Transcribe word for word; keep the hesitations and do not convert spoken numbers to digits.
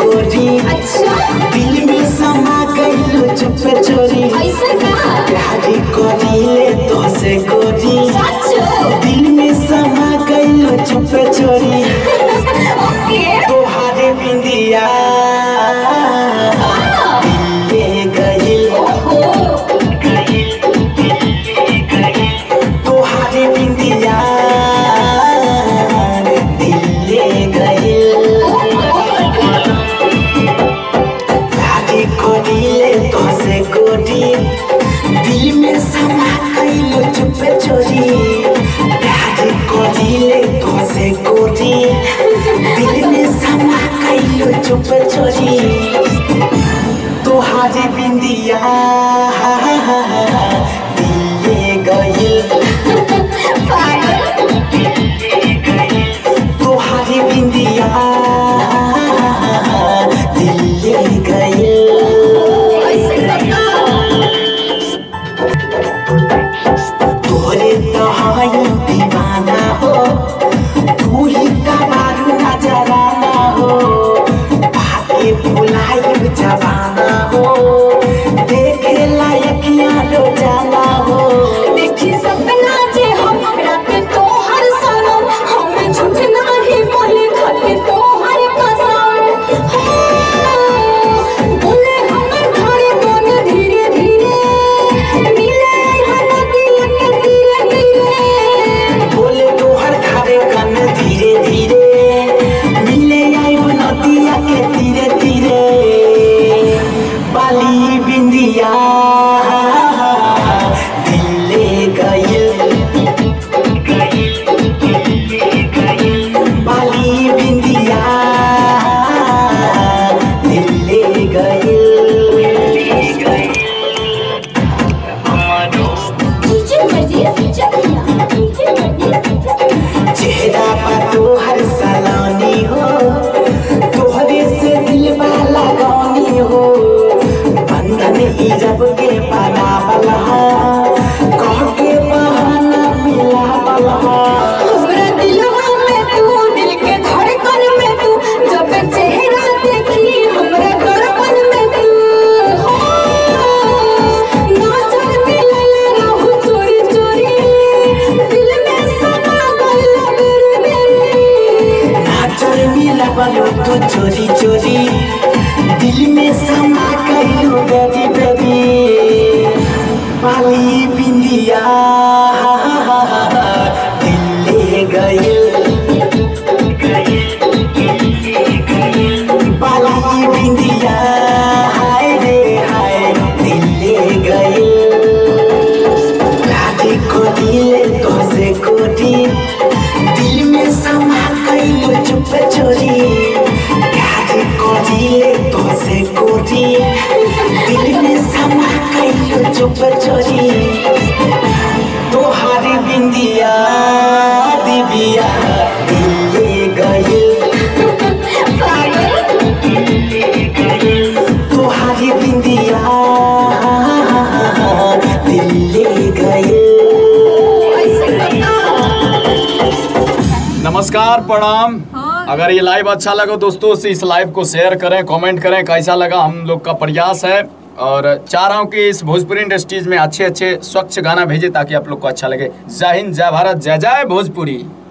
गोरी। अच्छा दिल में समा गइलो चुप चोरी। ऐसा का प्यार करीले तो से गोरी। दिल में समा गइलो चुप चोरी। ओके तोहारे बिंदिया दिल गइल। तोहारे बिंदिया दिल गइल। प्यार करीले तो से गोरी। दिल में समा गइलो चुप चोरी। प्यार करीले तो से गोरी। दिल में समा गइलो चुप चोरी। तोहारी बिंदिया दिल गइल। तोहारी बिंदिया दिल गइल। तोरे तहाई दीवाना हो तू ही कबारू नजराना हो। भागे भुलाई जवाना हो देखे लायक यारो जाना हो। देखी सपना जे हम रात तो हर सनम हम झूठ नहीं बोले खाते तो हर कसम। बोले हमर घरे कोन धीरे धीरे मिले नदिया के धीरे धीरे। बोले तो हर घरे कन धीरे धीरे मिले आई नदिया के धीरे धीरे। बाली बिंदिया दिल गइल। बाली बिंदिया दिल गइल। चेहरा पर तोहर सलानी हो तोहरे से दिल वाला गानी हो। बंधन ई जब के बनावल कह के बहाना मिलावल। हमरा दिलवा में तू दिल के धड़कन में तू जब चेहरा देखी हमरा दर्पण में तू। नाचन मिलल रहू चोरी चोरी दिल में समा गइल मेरे मेरे। नाचन मिलल तू चोरी चोरी दिल में समा गइल बेबी बेबी। बाली बिंदिया दिल गइल। बाली बिंदिया हाय रे हाय दिल गइल। प्यार करीले तो से गोरी। दिल में समा गइल चुप चोरी। प्यार करीले तो से गोरी। दिल में समा गइल चुप चोरी। तोहारी बिंदिया दिबिया दिल गइल। तोहारी बिंदिया दिल गइल। नमस्कार प्रणाम। अगर ये लाइव अच्छा लगा दोस्तों से इस लाइव को शेयर करें कमेंट करें कैसा लगा। हम लोग का प्रयास है और चाह रहा हूँ कि इस भोजपुरी इंडस्ट्रीज में अच्छे अच्छे स्वच्छ गाना भेजे ताकि आप लोग को अच्छा लगे। जय हिंद जय भारत जय जय भोजपुरी।